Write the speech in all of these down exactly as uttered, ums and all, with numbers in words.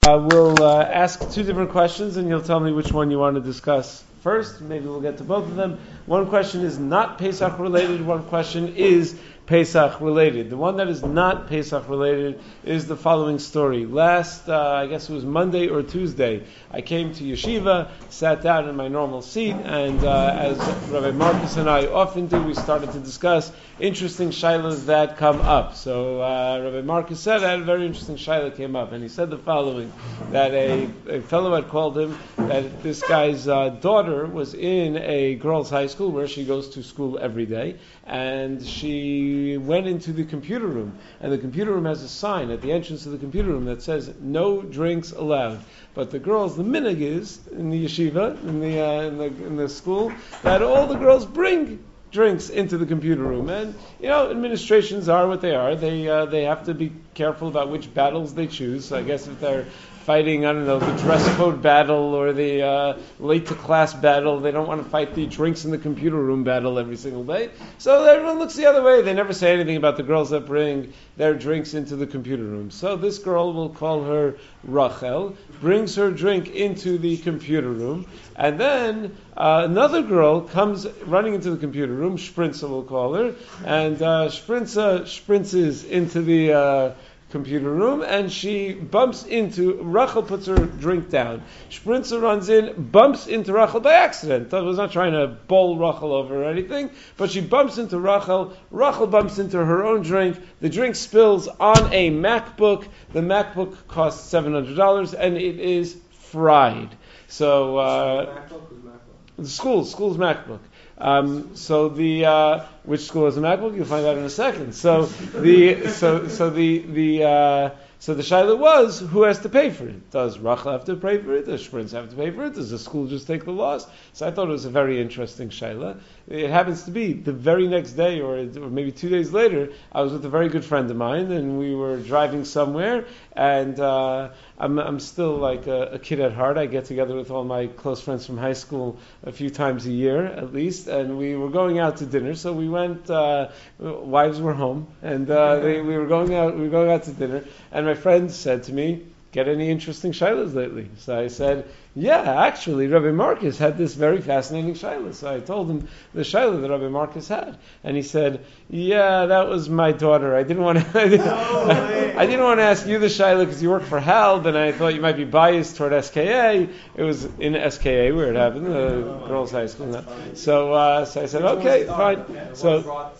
Uh, we'll uh, ask two different questions, and you'll tell me which one you want to discuss first. Maybe we'll get to both of them. One question is not Pesach related. One question is Pesach related. The one that is not Pesach related is the following story. Last, uh, I guess it was Monday or Tuesday, I came to yeshiva, sat down in my normal seat, and uh, as Rabbi Marcus and I often do, we started to discuss interesting shilas that come up. So uh, Rabbi Marcus said, I had a very interesting shilah came up, and he said the following, that a, a fellow had called him that this guy's uh, daughter was in a girls' high school where she goes to school every day, and she went into the computer room, and the computer room has a sign at the entrance of the computer room that says no drinks allowed. But the girls, the minhag is in the yeshiva, in the, uh, in the in the school, that all the girls bring drinks into the computer room, and you know, administrations are what they are. They uh, they have to be careful about which battles they choose. So I guess if they're fighting, I don't know, the dress code battle or the uh, late to class battle, they don't want to fight the drinks in the computer room battle every single day. So everyone looks the other way. They never say anything about the girls that bring their drinks into the computer room. So this girl, we'll call her Rachel, brings her drink into the computer room, and then uh, another girl comes running into the computer room, Sprinza we'll call her, and uh, Sprinza sprinces into the uh, computer room, and she bumps into, Rachel puts her drink down. Sprinza runs in, bumps into Rachel by accident. I was not trying to bowl Rachel over or anything, but she bumps into Rachel. Rachel bumps into her own drink. The drink spills on a MacBook. The MacBook costs seven hundred dollars, and it is fried. So, uh, the school, school's MacBook. Um, so the uh, which school has a MacBook? You'll find out in a second. So the so so the the uh, so the shaila was, who has to pay for it? Does Rachel have to pay for it? Does Sprinz have to pay for it? Does the school just take the loss? So I thought it was a very interesting shaila. It happens to be the very next day, or, or maybe two days later, I was with a very good friend of mine, and we were driving somewhere, and uh, I'm, I'm still like a, a kid at heart. I get together with all my close friends from high school a few times a year, at least, and we were going out to dinner. So we went. Uh, wives were home, and uh, they, we were going out. We were going out to dinner, and my friend said to me, "Get any interesting shilas lately?" So I said, "Yeah, actually, Rabbi Marcus had this very fascinating shilah." So I told him the shilah that Rabbi Marcus had, and he said, "Yeah, that was my daughter. I didn't want to. I didn't, no I didn't want to ask you the shilah because you work for HALB, and I thought you might be biased toward S K A. It was in S K A where it happened, the girls' high school. Now. So, uh, so I said, okay, fine. So."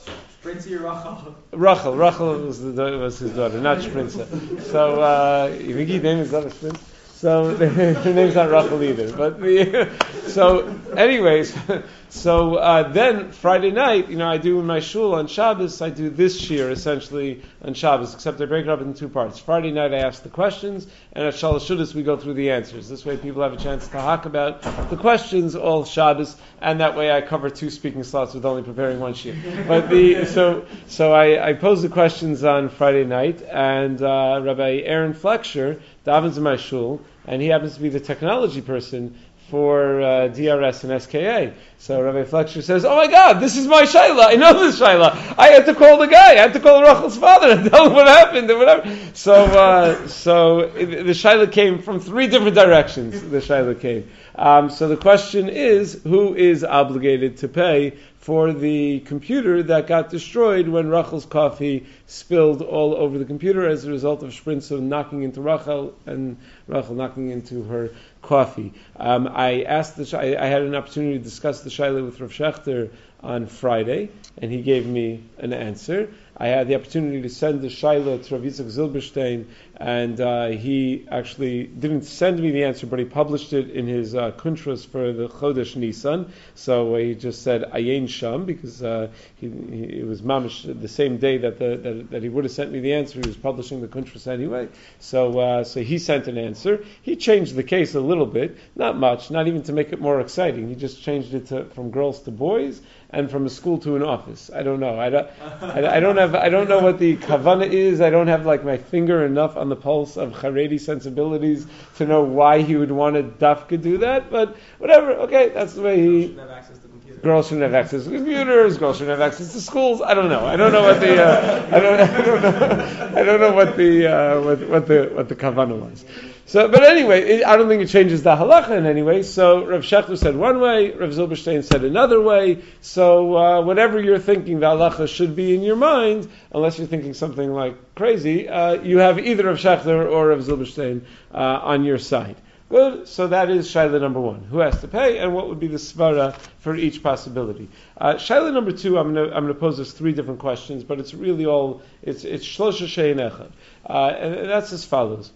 Rachel. Rachel, Rachel was, the, was his daughter, not Sprinza. So, uh, you think his name is not Sprinza? So, her name's not Rachel either. But the, so, anyways, so uh, then Friday night, you know, I do in my shul on Shabbos, I do this year essentially on Shabbos, except I break it up into two parts. Friday night I ask the questions, and at Shalosh Shudas we go through the answers. This way people have a chance to talk about the questions all Shabbos, and that way I cover two speaking slots with only preparing one sheet. But the so so I, I pose the questions on Friday night, and uh, Rabbi Aaron Flexer davens in my shul, and he happens to be the technology person for uh, D R S and S K A. So Rabbi Fletcher says, "Oh my God, this is my shayla. I know this shayla. I had to call the guy. I had to call Rachel's father and tell him what happened and whatever." So, uh, so it, the shayla came from three different directions. The shayla came. Um, so the question is, who is obligated to pay for the computer that got destroyed when Rachel's coffee spilled all over the computer as a result of Sprinza knocking into Rachel and Rachel knocking into her coffee? Um, I asked the I, I had an opportunity to discuss the shaila with Rav Shechter on Friday, and he gave me an answer. I had the opportunity to send the shaila to Rav Yitzchak Zilberstein, and uh, he actually didn't send me the answer, but he published it in his uh, kuntras for the Chodesh Nisan. So uh, he just said Ayin Sham, because uh, he, he, it was mamish the same day that, the, that that he would have sent me the answer. He was publishing the kuntras anyway. So uh, so he sent an answer. He changed the case a little bit, not much, not even to make it more exciting. He just changed it to, from girls to boys, and from a school to an office. I don't know. I don't, I, I don't have. I don't know what the kavana is. I don't have like my finger enough on the pulse of Haredi sensibilities to know why he would want to dafka do that. But whatever. Okay, that's the way he. Girls shouldn't have access to computers. Girls shouldn't have access to schools. I don't know. I don't know what the. Uh, I don't. I don't know. I don't know what the uh, what, what the what the kavana was. So, but anyway, it, I don't think it changes the halacha in any way. So Rav Shechler said one way, Rav Zilberstein said another way. So uh, whatever you're thinking the halacha should be in your mind, unless you're thinking something like crazy, uh, you have either Rav Shechler or Rav Zilberstein uh, on your side. Good. So that is shaila number one. Who has to pay, and what would be the svara for each possibility? Uh, shaila number two. I'm going to I'm going to pose us three different questions, but it's really all it's it's shlosha shein echad, uh, and that's as follows.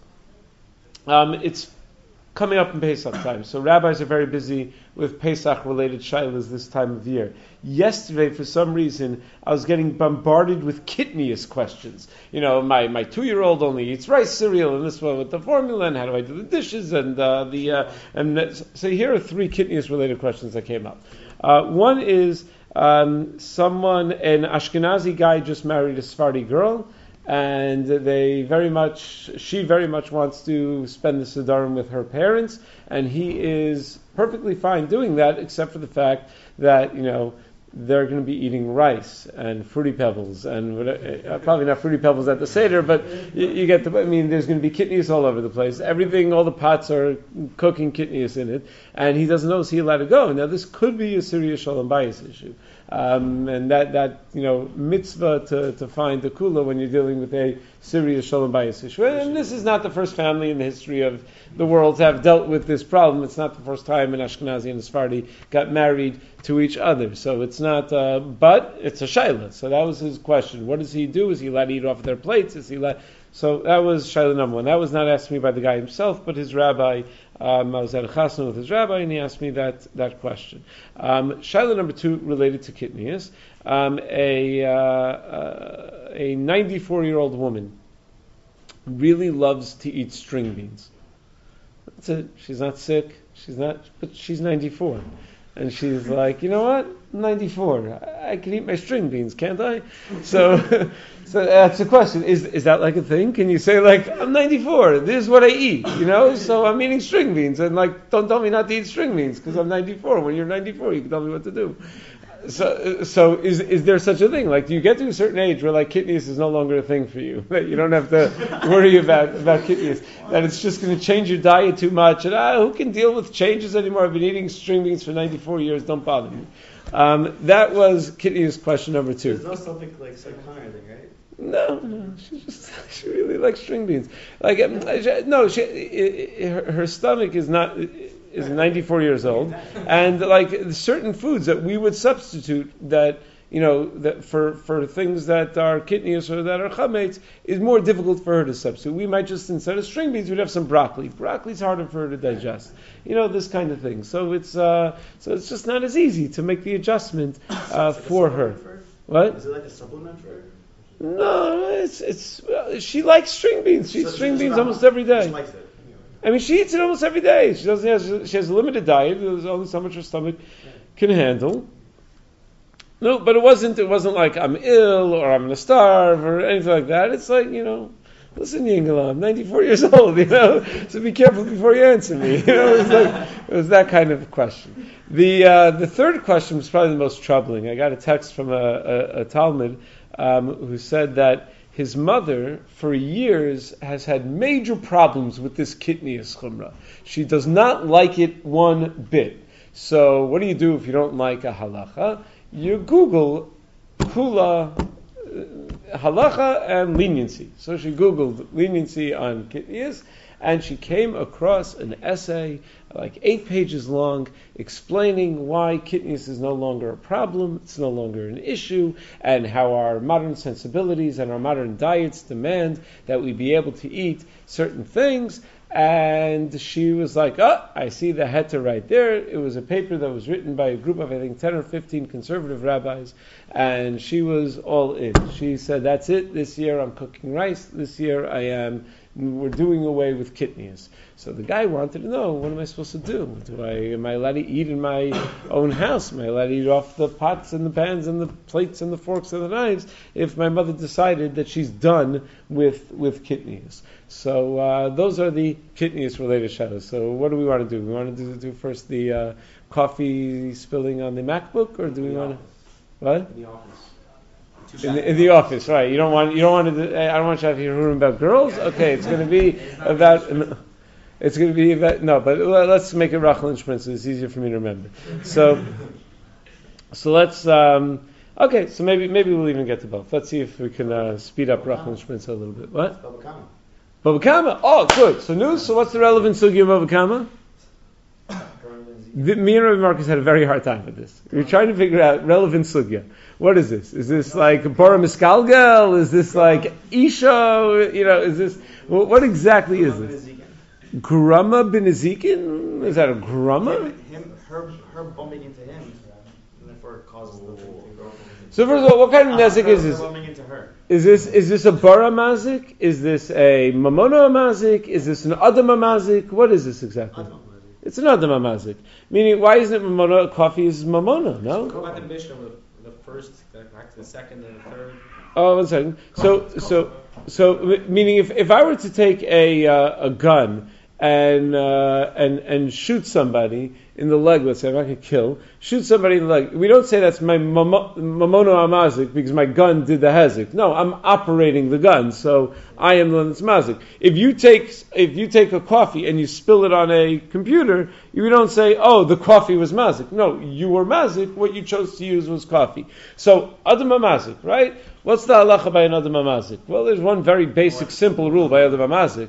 Um, it's coming up in Pesach time, so rabbis are very busy with Pesach-related shailas this time of year. Yesterday, for some reason, I was getting bombarded with kitnius questions. You know, my, my two-year-old only eats rice cereal, and this one with the formula, and how do I do the dishes, and uh, the uh, and so here are three kitnius-related questions that came up. Uh, one is um, someone, an Ashkenazi guy, just married a Sephardi girl. And they very much, she very much wants to spend the Siddharim with her parents, and he is perfectly fine doing that, except for the fact that, you know, they're going to be eating rice and Fruity Pebbles, and whatever, uh, probably not Fruity Pebbles at the Seder, but you, you get the, I mean, there's going to be kitnius all over the place. Everything, all the pots are cooking kitnius in it, and he doesn't know, is he allowed to go? Now, this could be a serious shalom bayis issue. Um, and that, that, you know, mitzvah to, to find the kula when you're dealing with a serious shalom bayis issue. And this is not the first family in the history of the world to have dealt with this problem. It's not the first time an Ashkenazi and a Sephardi got married to each other. So it's not, uh, but it's a shaila. So that was his question. What does he do? Is he allowed to eat off their plates? Is he allowed? So that was shaila number one. That was not asked me by the guy himself, but his rabbi. Um, I was at a chasna with his rabbi, and he asked me that that question. Um, shaila number two related to kitnius. Um, a uh, uh, a ninety-four-year-old woman really loves to eat string beans. That's it. She's not sick. She's not, but she's ninety-four. And she's like, you know what? I'm ninety-four. I, I can eat my string beans, can't I? So, so that's the question. Is is that like a thing? Can you say like, I'm ninety-four. This is what I eat, you know? So I'm eating string beans, and like, don't tell me not to eat string beans because I'm ninety-four. When you're ninety-four, you can tell me what to do. So, so is is there such a thing? Like, do you get to a certain age where like kitnius is no longer a thing for you? That you don't have to worry about about kitnius. That it's just going to change your diet too much. And ah, who can deal with changes anymore? I've been eating string beans for ninety-four years. Don't bother me. Um, that was kitnius question number two. There's no something like psychoanalyzing, right? No, no, she just she really likes string beans. Like, um, no, she, her, her stomach is not. is ninety-four years old, and like certain foods that we would substitute that, you know, that for, for things that are kitnius or that are chametz is more difficult for her to substitute. We might just, instead of string beans, we'd have some broccoli. Broccoli's harder for her to digest. You know, this kind of thing. So it's uh, so it's just not as easy to make the adjustment uh, like for her. For her. What? Is it like a supplement for her? No, it's it's uh, she likes string beans. She eats so string beans almost every day. She likes it. I mean, she eats it almost every day. She doesn't have, she has a limited diet. There's only so much her stomach can handle. No, but it wasn't. It wasn't like I'm ill or I'm gonna starve or anything like that. It's like, you know, listen, Yingala, I'm ninety-four years old. You know, so be careful before you answer me. You know, it was like it was that kind of question. The uh, the third question was probably the most troubling. I got a text from a, a, a Talmud um, who said that his mother, for years, has had major problems with this kitnius chumrah. She does not like it one bit. So what do you do if you don't like a halacha? You Google kula, uh, halacha and leniency. So she Googled leniency on kitnius, and she came across an essay, like eight pages long, explaining why kitnius is no longer a problem, it's no longer an issue, and how our modern sensibilities and our modern diets demand that we be able to eat certain things. And she was like, oh, I see the heter right there. It was a paper that was written by a group of, I think, ten or fifteen conservative rabbis, and she was all in. She said, that's it, this year I'm cooking rice, this year I am we're doing away with kitnius. So the guy wanted to know, what am I supposed to do? Do I am I allowed to eat in my own house? Am I allowed to eat off the pots and the pans and the plates and the forks and the knives if my mother decided that she's done with with kitnius? So uh, those are the kitnius related shadows. So what do we want to do? We want to do, do first the uh, coffee spilling on the MacBook, or do we want to what? In the office. In the, in the office, right? You don't want you don't want to. I don't want you to have to hear about girls. Okay, it's going to be about. It's going to be no, but let's make it Rachel and Shprinza. It's easier for me to remember. So, so let's. Um, okay, so maybe maybe we'll even get to both. Let's see if we can uh, speed up Rachel and Shprinza a little bit. What? Baba Kama. Baba Kama. Oh, good. So news. So what's the relevant sugi of Baba Kama? Me and Rabbi Marcus had a very hard time with this. We were trying to figure out relevant sugya. What is this? Is this like Bora Miskalgel? Is this like Isha? You know, is this well, what exactly is this? Grama bin Ezekiel? Is that a grama? Him, him, her, her bumping into him, and therefore it causes the thing to grow. So first of all, what kind of nezik is this? Bumping into her. Is this is this a bara mazik? Is this a mamono mazik? Is this an adam mazik? What is this exactly? Adam. It's an adam mazik. Meaning, why isn't it mamono? Coffee is mamono, no? Go back in Mishnah with the first, back to the second and the third. Oh, one second. So, so, so, meaning, if, if I were to take a uh, a gun and uh, and and shoot somebody in the leg, let's say, if I could kill, shoot somebody in the leg, we don't say that's my mamo- mamono amazik because my gun did the hazik. No, I'm operating the gun, so I am the one that's mazik. If you take if you take a coffee and you spill it on a computer, you don't say, oh, the coffee was mazik. No, you were mazik. What you chose to use was coffee. So adam mazik, right? What's the halacha by an adam mazik? Well, there's one very basic, simple rule by adam mazik.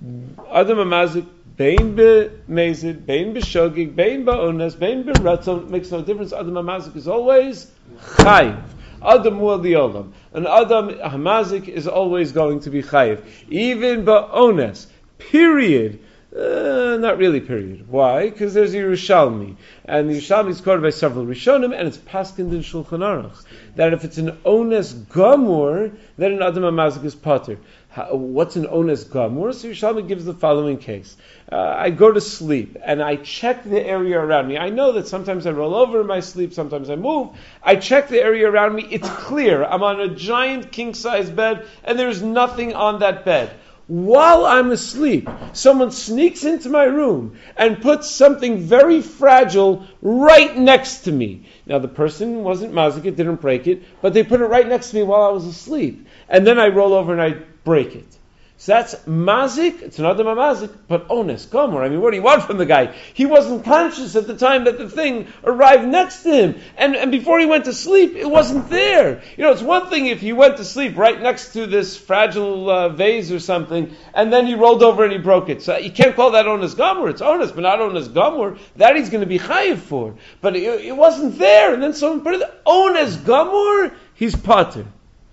Adam mazik. Bein be mezid, bein be shogig, bein be ones, bein be ratzon, makes no difference. Adam hamazik is always chayiv. Adam will the olam. An Adam hamazik is always going to be chayiv. Even be ones. Period. Uh, not really period. Why? Because there's a Yerushalmi. And the Yerushalmi is quoted by several Rishonim, and it's paskind in Shulchan Aruch. That if it's an ones gamur, then an Adam hamazik is pater. What's an ones gamur? So Yerushalmi gives the following case. Uh, I go to sleep and I check the area around me. I know that sometimes I roll over in my sleep, sometimes I move. I check the area around me. It's clear. I'm on a giant king-size bed and there's nothing on that bed. While I'm asleep, someone sneaks into my room and puts something very fragile right next to me. Now the person wasn't mazik, it didn't break it, but they put it right next to me while I was asleep. And then I roll over and I break it. So that's mazik, it's an adam mazik, but ones, gomer. I mean, what do you want from the guy? He wasn't conscious at the time that the thing arrived next to him. And, and before he went to sleep, it wasn't there. You know, it's one thing if he went to sleep right next to this fragile uh, vase or something, and then he rolled over and he broke it. So you can't call that ones gomer. It's ones, but not ones gomer. That he's going to be chayiv for. But it, it wasn't there, and then someone put it there. Ones gomer, he's pater.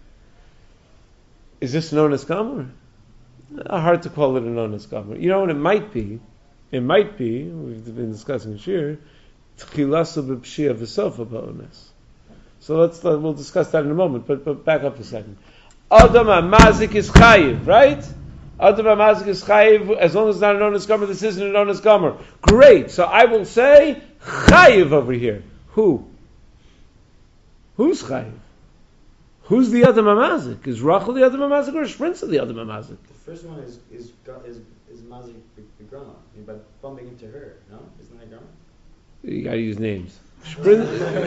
Is this known as gomer? Hard to call it a ones gomer. You know what it might be? It might be, we've been discussing here, tchilasu b'pshia v'sofa ba'ones. So let's, uh, we'll discuss that in a moment, but, but back up a second. Adam hamazik is chayiv, right? Adam hamazik is chayiv, as long as it's not an ones gomer, this isn't an ones gomer. Great, so I will say chayiv over here. Who? Who's chayiv? Who's the Adam hamazik? Is Rachel the Adam hamazik or Shprinza the Adam hamazik? The first one is is is is mazik grandma, by bumping into her. No, isn't that grandma? You got to use names. Shprinza.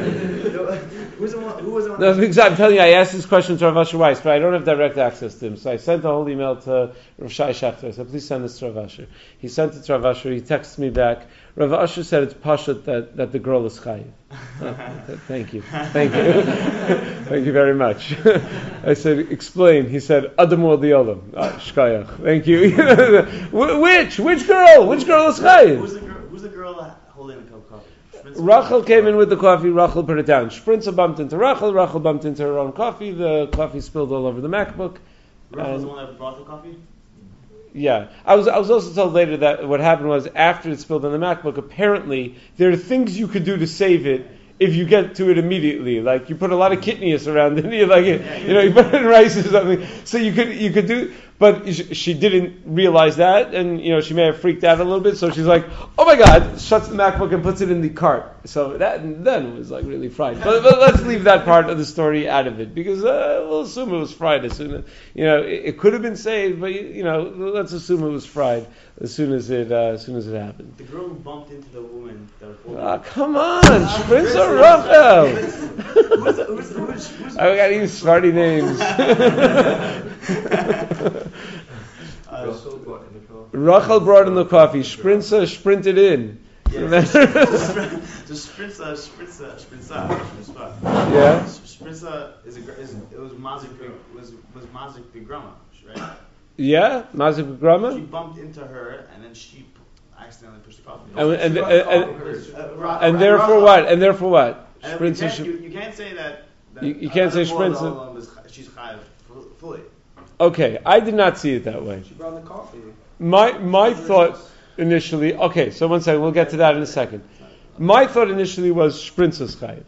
Who's the one? Who was the one? No, because I'm telling you, I asked this question to Rav Asher Weiss, but I don't have direct access to him. So I sent a whole email to Rav Shai Shachter. I said, please send this to Rav Asher. He sent it to Rav Asher. He texted me back. Rav Asher said it's pashut that, that the girl is chayiv. Oh, thank you. Thank you. Thank you very much. I said, explain. He said, Adamul the Olam. Ah, shkayach. Thank you. Which? Which girl? Which girl is chayiv? Who's the girl, who's the girl holding the cup of coffee? Rachel came in with the coffee, Rachel put it down. Shprinza bumped into Rachel, Rachel bumped into her own coffee, the coffee spilled all over the MacBook. Rachel was the one that brought the coffee? Yeah. I was I was also told later that what happened was after it spilled on the MacBook, apparently there are things you could do to save it if you get to it immediately. Like you put a lot of kidneys around it, you like it, you know, you put it in rice or something. So you could you could do, but she didn't realize that, and you know she may have freaked out a little bit. So she's like, "Oh my God!" Shuts the MacBook and puts it in the cart. So that then was like really fried. But, but let's leave that part of the story out of it because uh, we'll assume it was fried as soon as you know it, it could have been saved, but you know let's assume it was fried as soon as it uh, as soon as it happened. The girl who bumped into the woman that was holding. Ah, come on, Shprinza Rachel. Who's, who's, who's, who's, I gotta use smarty names. Uh, Rachel brought in the coffee. Sprinza sprinted in. Yes. The Spritza, Spritza, Spritza, Spritza. Yeah. Spritza is a gr- is it was Mazik was was Mazik Bigrama, right? Yeah, Mazik She Grama. bumped into her and then she p- accidentally pushed the coffee. And and She and, bumped and, into her. Uh, Ra- and Ra- therefore Rachel. what? And therefore what? And you, Sprinza. can't, should- you, you can't say that. that You- you can't say Adam Boyle Spritza. Olam is- She's chayav fu- fully. Okay, I did not see it that way. She brought the coffee. My my thought initially. Okay, so one second. We'll get to that in a second. My thought initially was Sprinza's chayiv.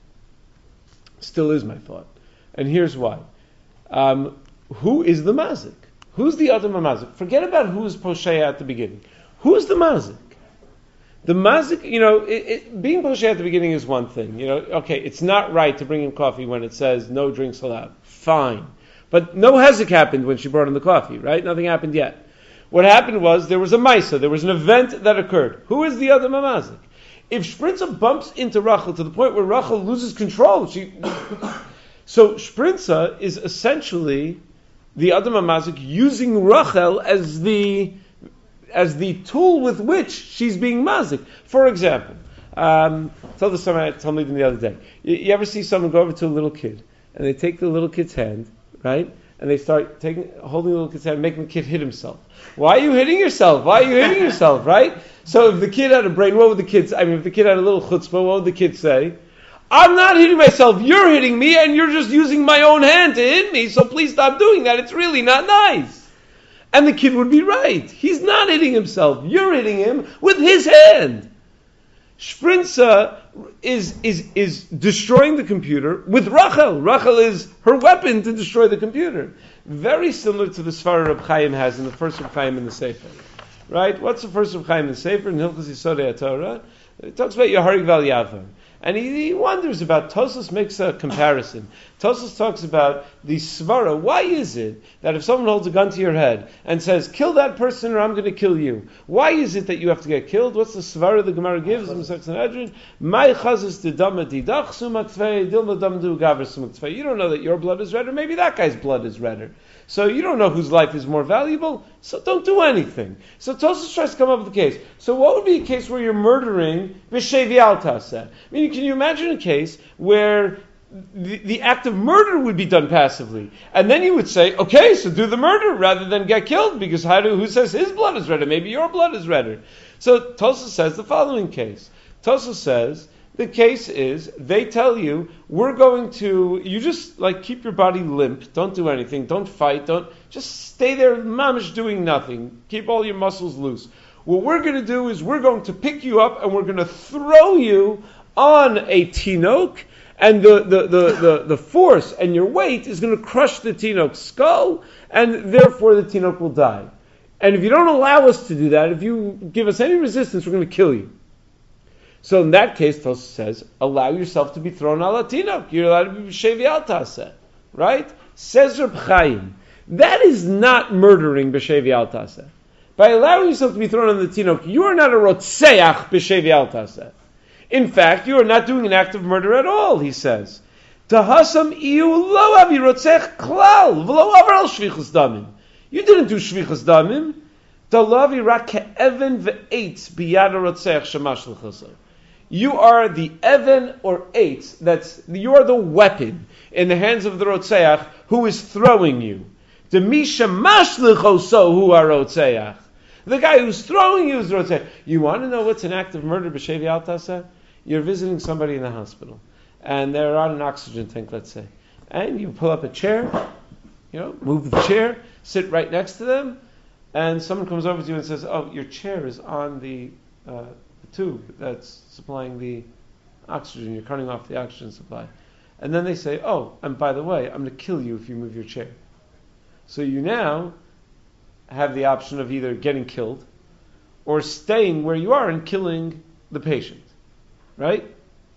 Still is my thought, and here's why. Um, who is the mazik? Who's the other mazik? Forget about who's posheya at the beginning. Who's the mazik? The mazik, you know, it, it, being posheya at the beginning is one thing. You know, okay, it's not right to bring him coffee when it says no drinks allowed. Fine, but no hezek happened when she brought him the coffee, right? Nothing happened yet. What happened was there was a maisa, there was an event that occurred. Who is the other mamazik? If Sprinza bumps into Rachel to the point where Rachel loses control, she, so Sprinza is essentially the other mamazik using Rachel as the as the tool with which she's being mazik. For example, um, I told this someone I told me the other day. You, you ever see someone go over to a little kid and they take the little kid's hand, right? And they start taking, holding the little kid's hand and making the kid hit himself. Why are you hitting yourself? Why are you hitting yourself, right? So if the kid had a brain, what would the kids, I mean, if the kid had a little chutzpah, what would the kid say? I'm not hitting myself, you're hitting me, and you're just using my own hand to hit me, so please stop doing that. It's really not nice. And the kid would be right. He's not hitting himself. You're hitting him with his hand. Sprinza is, is, is destroying the computer with Rachel. Rachel is her weapon to destroy the computer. Very similar to the Svara Reb Chaim has in the first Reb Chaim in the Sefer. Right? What's the first Reb Chaim in the Sefer? In Hilchos Yisodei HaTorah. It talks about Yeharig Val Yavar. And he, he wonders about, Tosfos makes a comparison. Tosfos talks about the svara. Why is it that if someone holds a gun to your head and says, kill that person or I'm going to kill you, why is it that you have to get killed? What's the svara the Gemara gives? My chazis didama didach sumatvei dilma dam du gaver sumatvei. You don't know that your blood is redder. Maybe that guy's blood is redder. So you don't know whose life is more valuable, so don't do anything. So Tosfos tries to come up with a case. So what would be a case where you're murdering b'shevi al taseh? I mean, can you imagine a case where the, the act of murder would be done passively? And then you would say, okay, so do the murder rather than get killed, because how do, who says his blood is redder? Maybe your blood is redder. So Tosfos says the following case. Tosfos says, the case is, they tell you, we're going to, you just like keep your body limp, don't do anything, don't fight, don't, just stay there, mamish, doing nothing, keep all your muscles loose. What we're going to do is we're going to pick you up and we're going to throw you on a tinok, and the, the, the, the, the force and your weight is going to crush the tinok's skull, and therefore the tinok will die. And if you don't allow us to do that, if you give us any resistance, we're going to kill you. So in that case, Tosfos says, allow yourself to be thrown al tinok. You're allowed to be b'shevi al taseh. Right? Says Reb Chaim. That is not murdering b'shevi al taseh. By allowing yourself to be thrown on the tinok, you are not a rotseach b'shevi al taseh. In fact, you are not doing an act of murder at all, he says. Tahasam iu lo avi rotzech klal, v'lo avar al shvichus damim. You didn't do shvichus damim. Dalavi rak ke'even ve'etz biyad rotzech shamash l'chasam. You are the even or eight, that's, you are the weapon in the hands of the Rotzeach who is throwing you. The Misha Mashlichoso who are Rotzeach. The guy who's throwing you is Rotzeach. You want to know what's an act of murder, B'Shevi Al Taseh? You're visiting somebody in the hospital, and they're on an oxygen tank, let's say. And you pull up a chair, you know, move the chair, sit right next to them, and someone comes over to you and says, oh, your chair is on the uh, tube that's supplying the oxygen. You're cutting off the oxygen supply. And then they say, oh, and by the way, I'm going to kill you if you move your chair. So you now have the option of either getting killed or staying where you are and killing the patient. Right?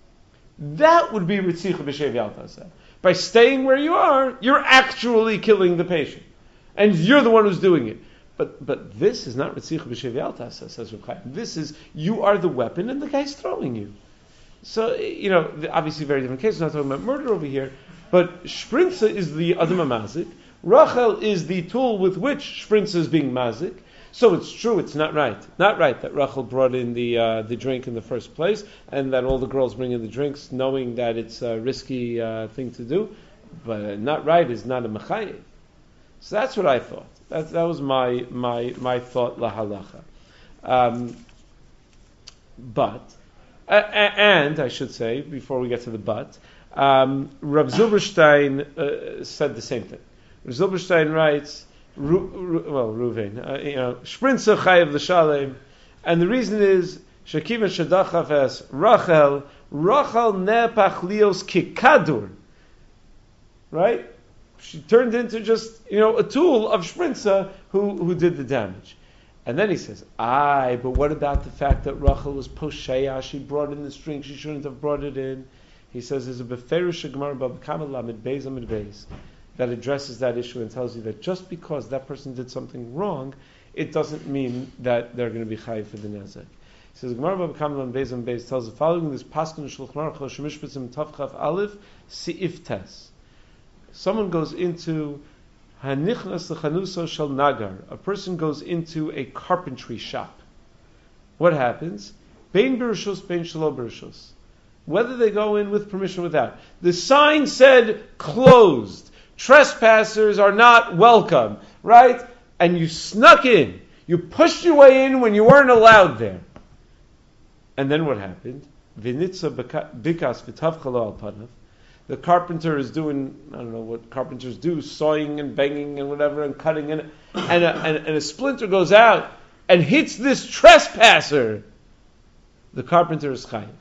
That would be Ritzicha B'Shevi Al Taseh. By staying where you are, you're actually killing the patient. And you're the one who's doing it. But but this is not Ritzicha B'Shevi Al Taseh, says Reb Chaim. This is, you are the weapon and the guy's throwing you. So, you know, obviously very different cases. We're not talking about murder over here. But Sprinza is the Adam Mazik. Rachel is the tool with which Sprinza is being Mazik. So it's true, it's not right. Not right that Rachel brought in the uh, the drink in the first place, and that all the girls bring in the drinks knowing that it's a risky uh, thing to do. But uh, not right is not a mechayev. So that's what I thought. That that was my my my thought lahalacha. Um, but uh, and I should say before we get to the but, um, Rav Zilberstein uh, said the same thing. Rav Zilberstein writes, Ru, Ru, well, Ruvain, uh, you know, Shprinza chayev l'shalem, and the reason is Shakiva Shadachaf as Rachel Rachel nepach lios kikadur, right? She turned into just, you know, a tool of Shprinza who, who did the damage. And then he says, aye, but what about the fact that Rachel was posheya? She brought in the string, she shouldn't have brought it in. He says, there's a beferish gemara bab kamal amid beis amid beis that addresses that issue and tells you that just because that person did something wrong, it doesn't mean that they're going to be chayiv for the nezek. He says, gemara bab kamal amid beis amid beis tells the following, this paskin shulchan aruch shemishpatzim tavchaf aleph siif tes. Someone goes into hanichnas lechanuso shel nagar. A person goes into a carpentry shop. What happens? Bein b'rishus, bein shelo b'rishus. Whether they go in with permission or without. The sign said closed. Trespassers are not welcome. Right? And you snuck in. You pushed your way in when you weren't allowed there. And then what happened? V'nitza bikas v'tavchalo al panav. The carpenter is doing, I don't know what carpenters do, sawing and banging and whatever and cutting, and and a, and, and a splinter goes out and hits this trespasser. The carpenter is chayiv.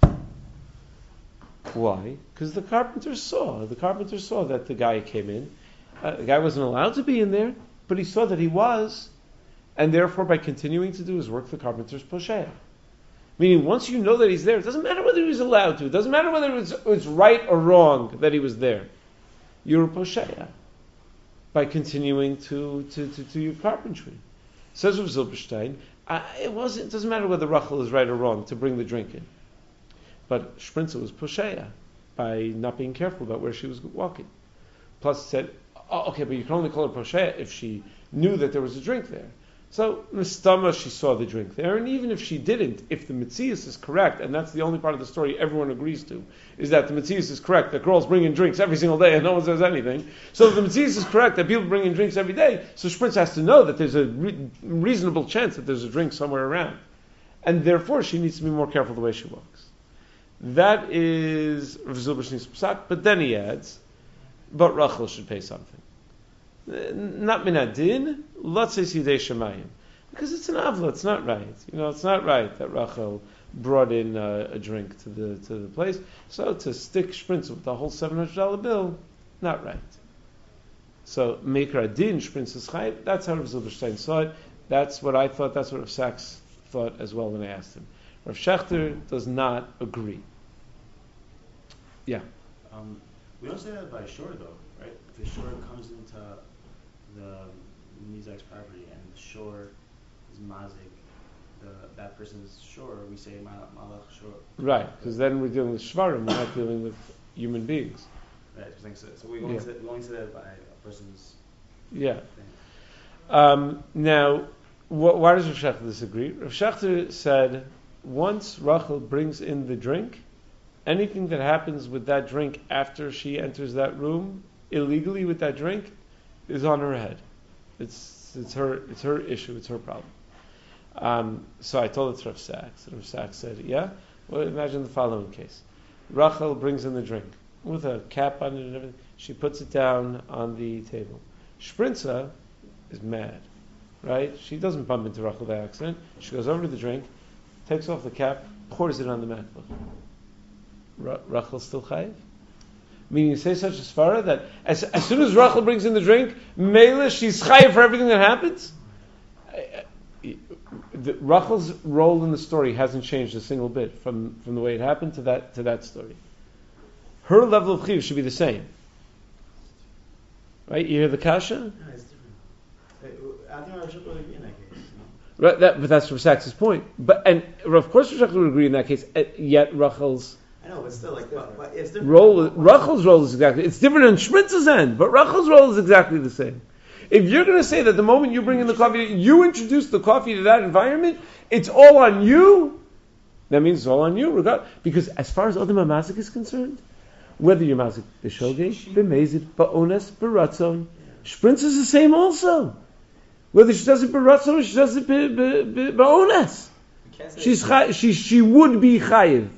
Why? Because the carpenter saw. The carpenter saw that the guy came in. Uh, the guy wasn't allowed to be in there, but he saw that he was, and therefore by continuing to do his work, the carpenter's posheya. Meaning, once you know that he's there, it doesn't matter whether he was allowed to. It doesn't matter whether it's, it's right or wrong that he was there. You're a posheya by continuing to, to, to, to your carpentry. Says Rav Zilberstein, uh, it wasn't. It doesn't matter whether Rachel is right or wrong to bring the drink in. But Shprinza was posheya by not being careful about where she was walking. Plus, it said, oh, okay, but you can only call her posheya if she knew that there was a drink there. So, Mistama, she saw the drink there, and even if she didn't, if the Metzius is correct, and that's the only part of the story everyone agrees to, is that the Metzius is correct, that girls bring in drinks every single day and no one says anything. So if the Metzius is correct, that people bring in drinks every day, so Shprinz has to know that there's a re- reasonable chance that there's a drink somewhere around. And therefore, she needs to be more careful the way she walks. That is Rav Zilberstein's psak, but then he adds, but Rachel should pay something. Not minadin, let's say sidei shemayim, because it's an avla. It's not right. You know, it's not right that Rachel brought in uh, a drink to the to the place. So to stick Shprinz with the whole seven hundred dollar bill, not right. So maker adin Shprinz is chayiv. That's how Rav Zilberstein saw it. That's what I thought. That's what Rav Sachs thought as well when I asked him. Rav Shechter does not agree. Yeah. Um, we don't say that by shore though, right? If the shore comes into the Mizak's property and the shore is mazik, the that person's shore, we say malach shore. Right, because then we're dealing with shvarim, we're not dealing with human beings. Right, so, so we only Yeah. say we only say that by a person's Yeah. thing. Um, now, wh- why does Rav Shechter disagree? Rav Shechter said, once Rachel brings in the drink, anything that happens with that drink after she enters that room, illegally with that drink, is on her head. It's it's her it's her issue. It's her problem. Um, so I told it to Rav Sachs, and Rav Sachs said, "Yeah. Well, imagine the following case: Rachel brings in the drink with a cap on it and everything. She puts it down on the table. Shprinza is mad, right? She doesn't bump into Rachel by accident. She goes over to the drink, takes off the cap, pours it on the matbach. Ra- Rachel's still chayiv." Meaning, you say such a svara that as, as soon as Rachel brings in the drink, Mela, she's chayiv for everything that happens. The, Rachel's role in the story hasn't changed a single bit from, from the way it happened to that to that story. Her level of chiyuv should be the same, right? You hear the kasha? No, it's different. I think Rav Shechter would agree in that case. No? Right, that, but that's Rav Sachs's point. But and of course, Rav Shechter would agree in that case. Yet Rachel's I know, but still, like, but, but it's different. role, Rachel's role is exactly, it's different on Shprinza's end, but Rachel's role is exactly the same. If you're going to say that the moment you bring in the coffee, you introduce the coffee to that environment, it's all on you, that means it's all on you, regard. Because as far as other mamazik is concerned, whether you're mazik b'shogeg, b'mezid, ba'ones, b'ratzon, Sprints is the same also. Whether she does it b'ratzon or she does it ba'ones. She's chay, she she would be chayiv.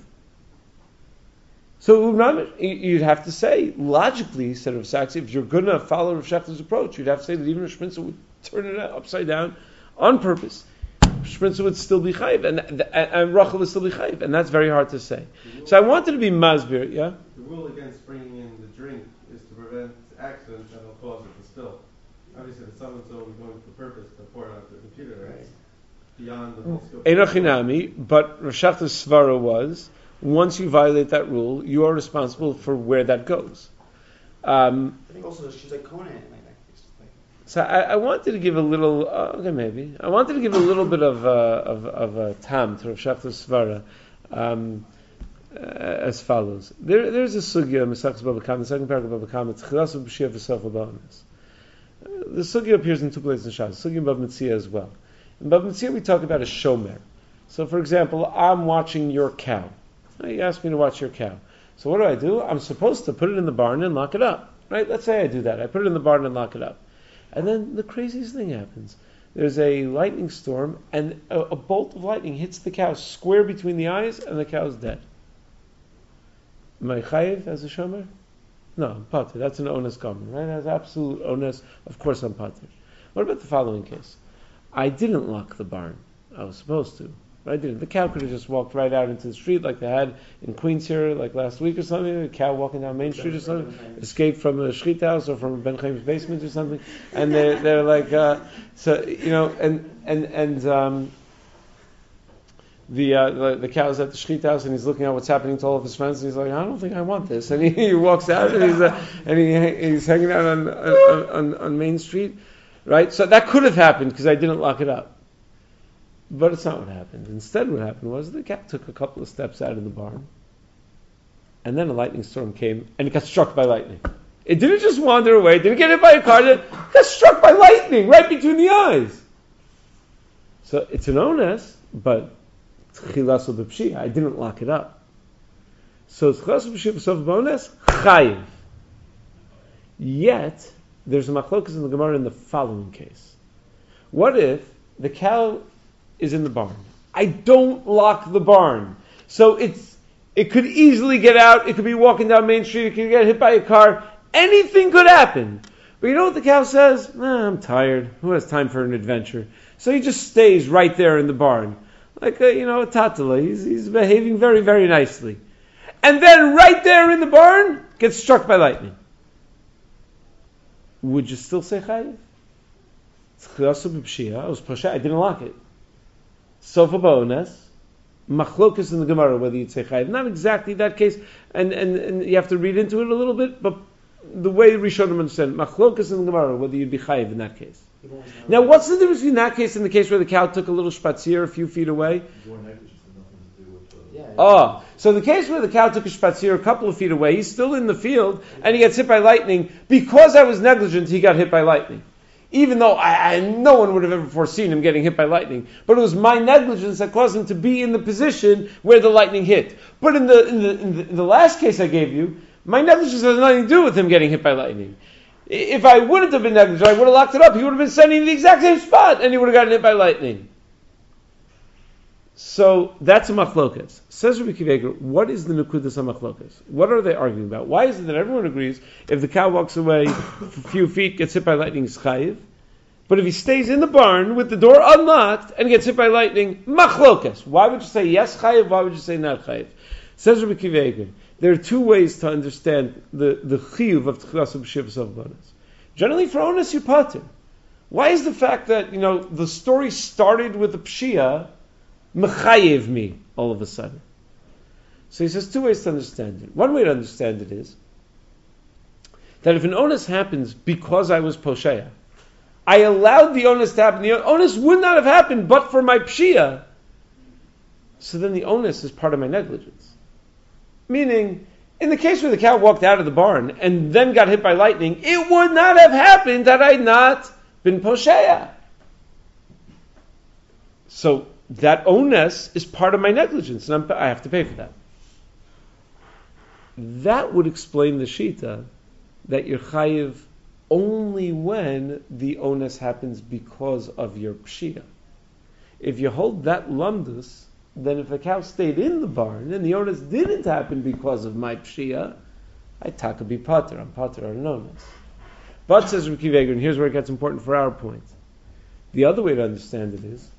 So you'd have to say logically, instead of Saksi, if you're going to follow Rav Shechter's approach, you'd have to say that even a Sprinzer would turn it upside down on purpose. Sprinzer would still be chayiv, and, and, and Rachel would still be chayiv, and that's very hard to say. So I wanted to be masbir, yeah. The rule against bringing in the drink is to prevent accidents that will cause it to spill. Obviously, if someone's always going for purpose to pour it onto the computer, right? Beyond the whole scope. Einachinami, but Rav Shechter's svara was, once you violate that rule, you are responsible for where that goes. Um, I think also she's like Conan, like that. So I, I wanted to give a little, uh, okay, maybe I wanted to give a little bit of uh, of of a tam to Rav Shechter's svara, um, uh, as follows. There, there's a sugya Mesachos Bava Kama, the second paragraph of Bava Kama. It's Chilas B'Shia V'Sof Ba'ones. The sugya appears in two places in Shas. Sugya in Bava Metzia as well. In Bava Metzia we talk about a shomer. So, for example, I'm watching your cow. You asked me to watch your cow. So what do I do? I'm supposed to put it in the barn and lock it up. Right? Let's say I do that. I put it in the barn and lock it up. And then the craziest thing happens. There's a lightning storm and a, a bolt of lightning hits the cow square between the eyes and the cow's dead. Am I chayiv as a shomer? No, I'm pater. That's an onus gomer, right? That's absolute onus. Of course I'm pater. What about the following case? I didn't lock the barn. I was supposed to. But I didn't. The cow could have just walked right out into the street like they had in Queens here, like last week or something. A cow walking down Main Street or something, escaped from a shchita house or from Ben Chaim's basement or something. And they're, they're like, uh, so, you know, and, and, and, um, the, uh, the the cow's at the shchita house and he's looking at what's happening to all of his friends and he's like, I don't think I want this. And he, he walks out and he's, uh, and he, he's hanging out on, on, on, on Main Street, right? So that could have happened because I didn't lock it up. But it's not what happened. Instead what happened was the cat took a couple of steps out of the barn and then a lightning storm came and it got struck by lightning. It didn't just wander away, it didn't get hit by a car, it got struck by lightning right between the eyes. So it's an onus, but it's chilaso b'pshia. I didn't lock it up. So it's chilaso b'pshia b'sof bonus, chayiv. Yet, there's a machlokas in the Gemara in the following case. What if the cow is in the barn? I don't lock the barn. So it's it could easily get out, it could be walking down Main Street, it could get hit by a car, anything could happen. But you know what the cow says? Eh, I'm tired. Who has time for an adventure? So he just stays right there in the barn. Like, a, you know, a tatala. He's, he's behaving very, very nicely. And then right there in the barn, gets struck by lightning. Would you still say chayiv? I was posha, I didn't lock it. Sofa ba'ones, machlokas in the Gemara, whether you'd say chayiv. Not exactly that case, and, and, and you have to read into it a little bit, but the way Rishonim understand, machlokas in the Gemara, whether you'd be chayiv in that case. Now, what's the difference between that case and the case where the cow took a little spatzir a few feet away? Oh, so the case where the cow took a spatzir a couple of feet away, he's still in the field, and he gets hit by lightning. Because I was negligent, he got hit by lightning. Even though I, I, no one would have ever foreseen him getting hit by lightning. But it was my negligence that caused him to be in the position where the lightning hit. But in the, in the, in the, in the last case I gave you, my negligence has nothing to do with him getting hit by lightning. If I wouldn't have been negligent, I would have locked it up. He would have been standing in the exact same spot, and he would have gotten hit by lightning. So that's a machlokas. Says Rabbi Akiva Eiger, what is the nukudas of machlokas? What are they arguing about? Why is it that everyone agrees if the cow walks away a few feet, gets hit by lightning, is chayiv? But if he stays in the barn with the door unlocked and gets hit by lightning, machlokas. Why would you say yes chayiv? Why would you say not chayiv? Says Rabbi Akiva Eiger, there are two ways to understand the, the chiyuv of tchilas b'shivas of bonus. Generally, for onus, you pater. Why is the fact that, you know, the story started with the pshia mechayev me all of a sudden? So he says two ways to understand it. One way to understand it is that if an onus happens because I was posheya, I allowed the onus to happen. The onus would not have happened but for my pshia. So then the onus is part of my negligence. Meaning, in the case where the cow walked out of the barn and then got hit by lightning, it would not have happened had I not bin posheya. So that ones is part of my negligence, and I'm, I have to pay for that. That would explain the shita that you're chayiv only when the onus happens because of your pshia. If you hold that lumdus, then if the cow stayed in the barn and the onus didn't happen because of my pshia, I taka be pater. I'm pater on an onus. But says Reb Akiva Eiger, and here's where it gets important for our point. The other way to understand it is,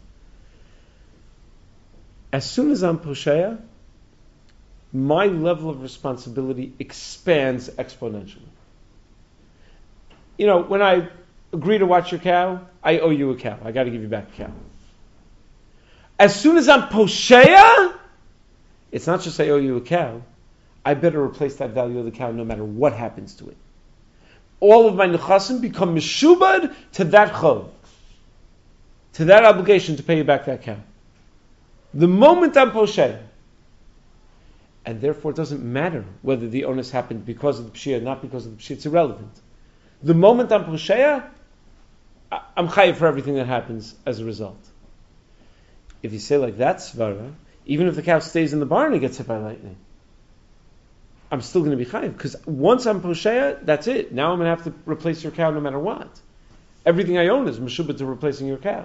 as soon as I'm posheya, my level of responsibility expands exponentially. You know, when I agree to watch your cow, I owe you a cow. I got to give you back a cow. As soon as I'm posheya, it's not just I owe you a cow. I better replace that value of the cow no matter what happens to it. All of my nechasim become meshubad to that chov, to that obligation to pay you back that cow. The moment I'm posheya, and therefore it doesn't matter whether the onus happened because of the pshia or not because of the pshia, it's irrelevant. The moment I'm posheya, I'm chayiv for everything that happens as a result. If you say like that, svara, even if the cow stays in the barn and gets hit by lightning, I'm still going to be chayiv, because once I'm posheya, that's it. Now I'm going to have to replace your cow no matter what. Everything I own is meshubah to replacing your cow.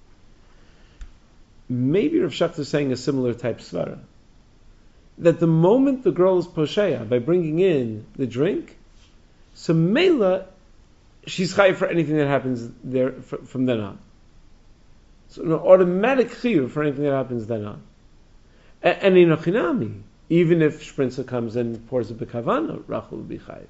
Maybe Rav Shachar is saying a similar type svara, that the moment the girl is posheya, by bringing in the drink, so Mela, she's chayiv for anything that happens there from then on. So an automatic chiyuv for anything that happens then on. And in Ochinami, even if Shprinza comes and pours a bekavana, Rachel will be chayiv.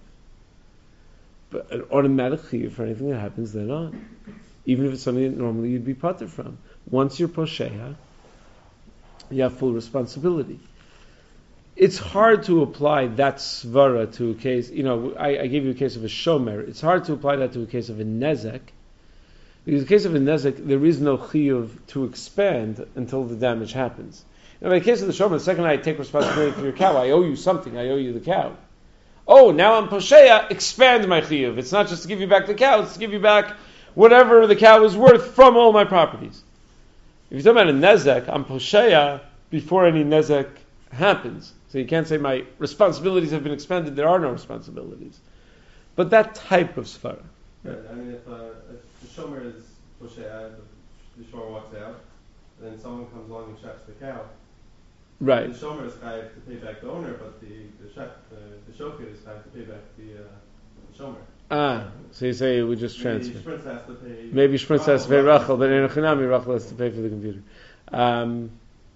But an automatic chiyuv for anything that happens then on. Even if it's something that normally you'd be pater from. Once you're posheya, you have full responsibility. It's hard to apply that svara to a case, you know, I, I gave you a case of a shomer. It's hard to apply that to a case of a nezek. Because in the case of a nezek, there is no chiyuv to expand until the damage happens. Now, in the case of the shomer, the second I take responsibility for your cow, I owe you something, I owe you the cow. Oh, now I'm posheya, expand my chiyuv. It's not just to give you back the cow, it's to give you back whatever the cow is worth from all my properties. If you're talking about a nezek, I'm posheya before any nezek happens. So you can't say my responsibilities have been expanded, there are no responsibilities. But that type of svara. Right. I mean, if, uh, if the shomer is posheya, the, the shomer walks out, and then someone comes along and checks the cow, right. The shomer is chayiv to pay back the owner, but the the, shek, uh, the shofet is chayiv to pay back the, uh, the shomer. Ah, so you say we just transfer. Maybe Shprinza has to pay. Maybe Shprinza has to pay Rachel, but in a Chinami, Rachel has to pay for the computer. Um,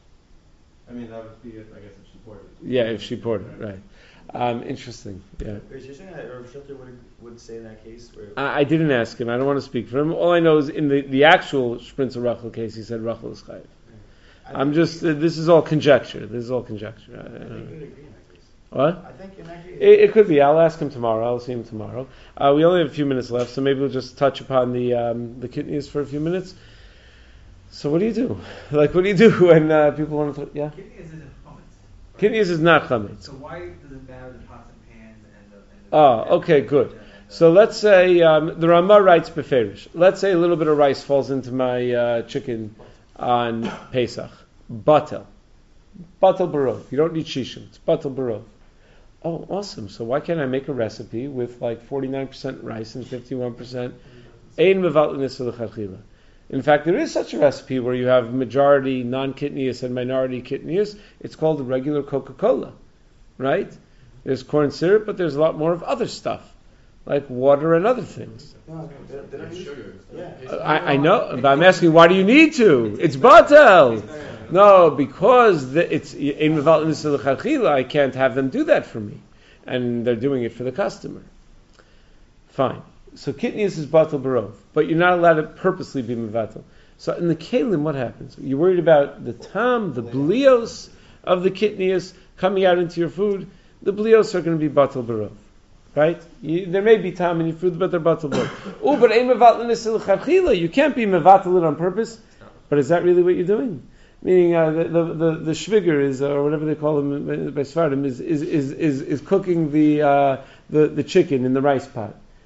I mean, that would be if, I guess, if she poured it. Yeah, if she poured it, right. Um, interesting, yeah. Is you saying that Rav Shachar would, would say in that case? Where I, I didn't ask him, I don't want to speak for him. All I know is in the, the actual Shprinza Rachel case, he said Rachel is chayiv. I'm just, uh, this is all conjecture. This is all conjecture. I, I I think don't you know. would agree in that case. What? I think in that case. It, it could be. I'll ask him tomorrow. I'll see him tomorrow. Uh, we only have a few minutes left, so maybe we'll just touch upon the um, the kidneys for a few minutes. So what do you do? Like, what do you do when uh, people want to? Th- yeah. Kidneys is in chametz. Right? Kidneys is not chametz. So why does it matter the pots and pans and the? And the Oh, okay, good. and the- So let's say um, the Ramah writes beferish. Let's say a little bit of rice falls into my uh, chicken on Pesach. Batel. Batel barov. You don't need shishim. It's batel barov. Oh, awesome. So why can't I make a recipe with like forty-nine percent rice and fifty-one percent ein mevatlinis l'chachila? In fact, there is such a recipe where you have majority non-kitnius and minority kitnius. It's called the regular Coca-Cola, right? There's corn syrup, but there's a lot more of other stuff, like water and other things. No, they, they don't use sugar. Yeah. I, I know, but I'm asking, why do you need to? It's batel. No, because the, it's in mevatlinis, I can't have them do that for me, and they're doing it for the customer. Fine. So kitnius is batel barov, but you're not allowed to purposely be mevatel. So in the kelim, what happens? You're worried about the tam, the blios of the kitnius coming out into your food. The blios are going to be batel barov. Right? You, there may be time in your food, but they're batel barov. Oh, but ein mevatlinis l'chachila. You can't be mevatel it on purpose. But is that really what you're doing? Meaning uh, the, the the the shviger is, uh, or whatever they call him by Sfardim, is is is is, is cooking the, uh, the the chicken in the rice pot.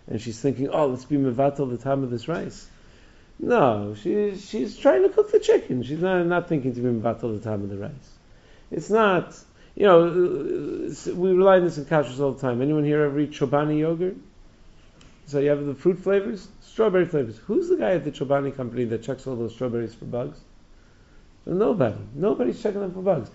and she's thinking, oh, let's be mevatel the time of this rice. No, she, she's trying to cook the chicken. She's not, not thinking to be mevatel the time of the rice. It's not, you know, we rely on this in kashrus all the time. Anyone here ever eat Chobani yogurt? So you have the fruit flavors, strawberry flavors. Who's the guy at the Chobani company that checks all those strawberries for bugs? Nobody. Nobody's checking them for bugs.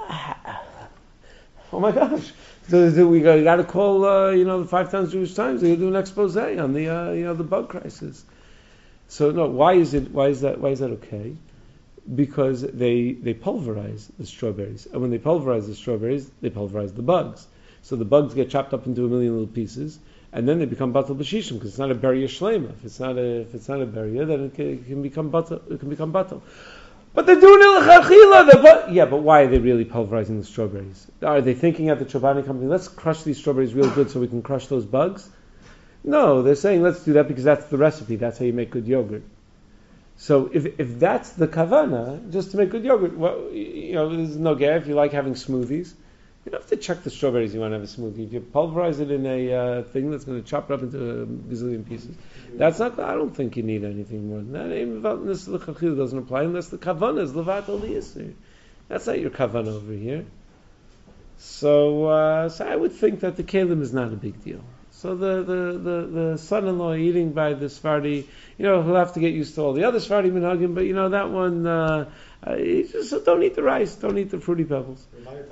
Oh my gosh! So, so we got, got to call, uh, you know, the Five Towns Jewish Times. They do an expose on the, uh, you know, the bug crisis. So no, why is it? Why is that? Why is that okay? Because they they pulverize the strawberries, and when they pulverize the strawberries, they pulverize the bugs. So the bugs get chopped up into a million little pieces, and then they become batal b'shishim because it's not a beria shlema. If it's not a if it's not a beria, then it can, it can become batal. It can become batal. But they're doing it l'chachila. But yeah, but why are they really pulverizing the strawberries? Are they thinking at the Chobani company, let's crush these strawberries real good so we can crush those bugs? No, they're saying let's do that because that's the recipe. That's how you make good yogurt. So if if that's the kavana, just to make good yogurt, well, you know, there's no gay. If you like having smoothies, you don't have to check the strawberries you want to have a smoothie. If you pulverize it in a uh, thing that's going to chop it up into a gazillion pieces, that's not. I don't think you need anything more than that. Even this l'chachil doesn't apply unless the kavana is levat al yisur. That's not your kavana over here. So, uh, so I would think that the kelim is not a big deal. So the, the, the, the son-in-law eating by the Sephardi, you know, he'll have to get used to all the other Sephardi minhagim, but you know, that one, uh, uh, just so don't eat the rice, don't eat the fruity pebbles.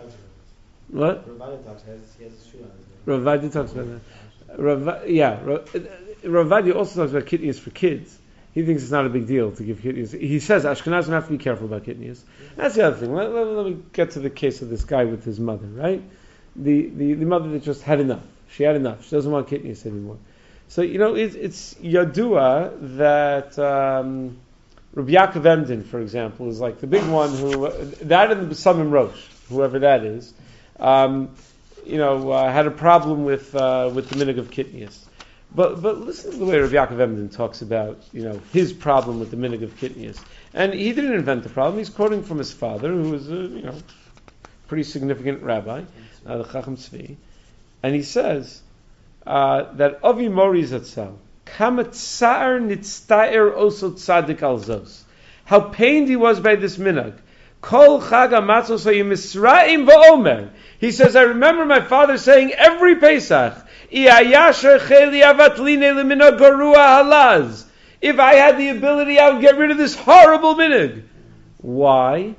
What? Ravadi talks, he has, he has a shoe on his name. Ravadi talks about that. Rav, yeah, Ravadi also talks about kidneys for kids. He thinks it's not a big deal to give kidneys. He says Ashkenazim have to be careful about kidneys. That's the other thing. Let, let, let me get to the case of this guy with his mother, right? The, the, the mother that just had enough. She had enough. She doesn't want kidneys anymore. So, you know, it's, it's Yadua that um, Rabbi Yaakov Emden, for example, is like the big one who, uh, that and the Samim Rosh, whoever that is, um, you know, uh, had a problem with uh, with the minig of kidneys. But but listen to the way Rabbi Yaakov Emden talks about, you know, his problem with the minig of kidneys. And he didn't invent the problem. He's quoting from his father, who was a, you know, pretty significant rabbi, uh, the Chacham Tzvi. And he says uh, that Avi Mori Zatzal, Kama tsar nitztaer oso tzadik al zos. How pained he was by this minhag. Kol chag hamatzos hayimisraim va'omer. He says, I remember my father saying every Pesach, if I had the ability, I would get rid of this horrible minhag. Why?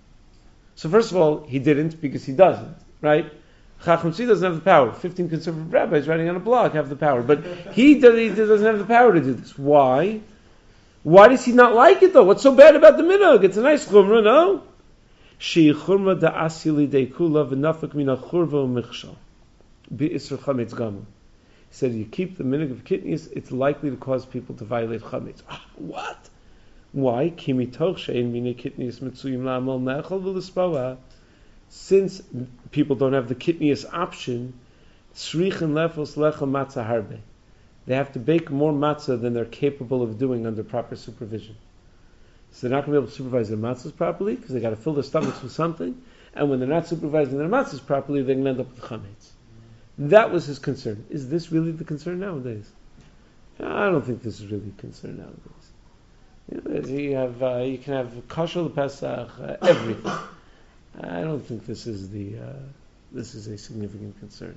So first of all, he didn't because he doesn't, right? Chacham Tzvi doesn't have the power. Fifteen conservative rabbis writing on a blog have the power, but he, does, he doesn't have the power to do this. Why? Why does he not like it though? What's so bad about the minhag? It's a nice chumrah, no? She chumrah da asili de kula v'nafik mina churva u'michshal bi'isr chametz gamu. He said, you keep the minhag of kidneys, it's likely to cause people to violate chametz. Ah, what? Why? Ki mitoch she'en minei kidneys mitzuyim la'amal nechal v'lispoa. Since people don't have the kidneys option, tzrichen lefos lecha matzah harbe. They have to bake more matzah than they're capable of doing under proper supervision. So they're not going to be able to supervise their matzahs properly because they got to fill their stomachs with something. And when they're not supervising their matzahs properly, they're going to end up with chametz. That was his concern. Is this really the concern nowadays? I don't think this is really a concern nowadays. You know, you have uh, you can have kosher Pesach, uh, everything. I don't think this is the uh, this is a significant concern.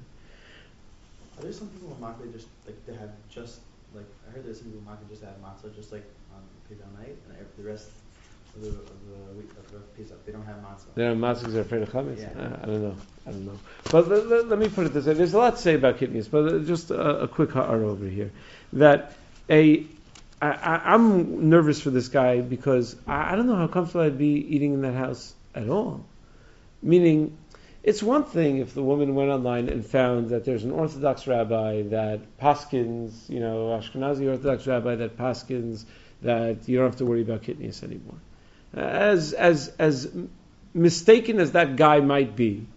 Are there some people in Makah just like they have just like I heard there's some people in Makah just have matzah just like on Pesach night and the rest of the of the week of the Pesach they don't have matzah. They don't have matzah because they're afraid of chametz. Yeah. Uh, I don't know. I don't know. But let, let, let me put it this way: there's a lot to say about kidneys, but just a, a quick ha'ara over here. That a I, I, I'm nervous for this guy because I, I don't know how comfortable I'd be eating in that house at all. Meaning, it's one thing if the woman went online and found that there's an Orthodox rabbi that paskins, you know, Ashkenazi Orthodox rabbi that paskins that you don't have to worry about kidneys anymore. As as as mistaken as that guy might be,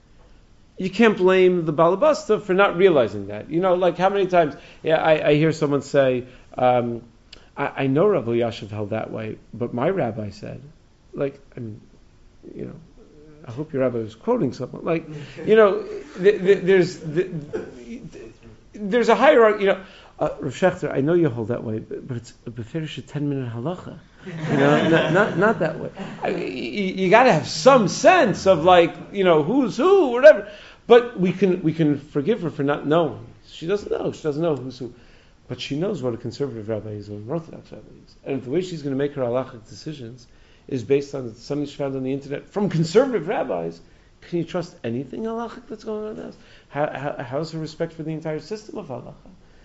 you can't blame the Balabasta for not realizing that. You know, like how many times yeah, I, I hear someone say, um, I, I know Rabbi Yashiv held that way, but my rabbi said, like, I mean, you know, I hope your rabbi was quoting someone. Like, you know, th- th- there's th- there's a hierarchy. You know, uh, Rav Shechter, I know you hold that way, but, but it's a beferish a ten-minute halacha. You know, not, not not that way. I, you you got to have some sense of like, you know, who's who, whatever. But we can we can forgive her for not knowing. She doesn't know. She doesn't know who's who. But she knows what a conservative rabbi is or an Orthodox rabbi is. And if the way she's going to make her halachic decisions is based on something she found on the internet from conservative rabbis, can you trust anything halachic that's going on in the house? How, how, how's her respect for the entire system of halacha?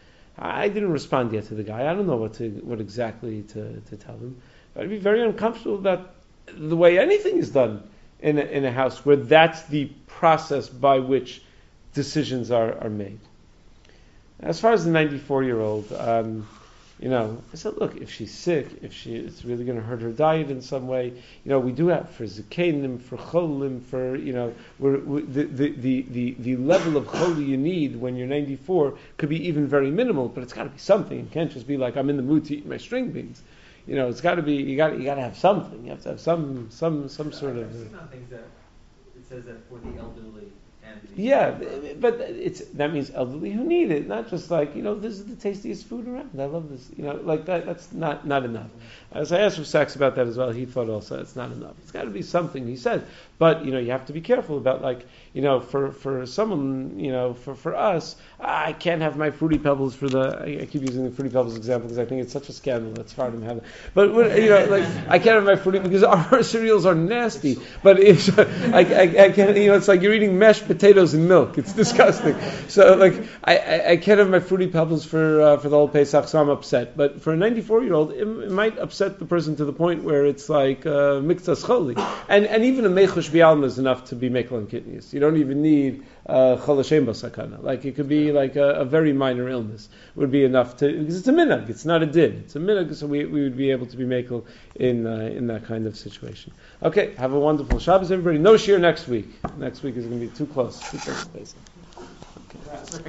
I didn't respond yet to the guy. I don't know what to what exactly to, to tell him. But I'd be very uncomfortable about the way anything is done in a, in a house where that's the process by which decisions are, are made. As far as the ninety-four-year-old, um, you know, I said, look, if she's sick, if she it's really going to hurt her diet in some way, you know, we do have for zikanim, for cholim, for, you know, we're, we, the, the, the, the, the level of choli you need when you're ninety-four could be even very minimal, but it's got to be something. It can't just be like, I'm in the mood to eat my string beans. You know, it's got to be, you got you got to have something. You have to have some some some sort I've of... seen on things that it says that for the elderly and the... Yeah, but it's that means elderly who need it, not just like, you know, this is the tastiest food around. I love this. You know, like that. That's not, not enough. As I asked for Sachs about that as well, he thought also it's not enough. It's got to be something, he said. But, you know, you have to be careful about, like, you know, for, for someone, you know, for, for us, I can't have my Fruity Pebbles for the, I, I keep using the Fruity Pebbles example because I think it's such a scandal that's hard to have it. But, you know, like, I can't have my Fruity, because our cereals are nasty. But if, I, I, I can't, you know, it's like you're eating mashed potatoes and milk. It's disgusting. So, like, I, I, I can't have my Fruity Pebbles for, uh, for the whole Pesach, so I'm upset. But for a ninety-four-year-old, it, it might upset the person to the point where it's like, uh, miktas choli. And, and even a mechush bialma is enough to be mekel and kidneys. You don't even need uh, cholashem basakana. Like, it could be like a, a very minor illness would be enough to, because it's a minhag, it's not a din. It's a minhag, so we, we would be able to be mekel in uh, in that kind of situation. Okay, have a wonderful Shabbos, everybody. No shir next week. Next week is going to be too close. Too close to Pesach. Okay.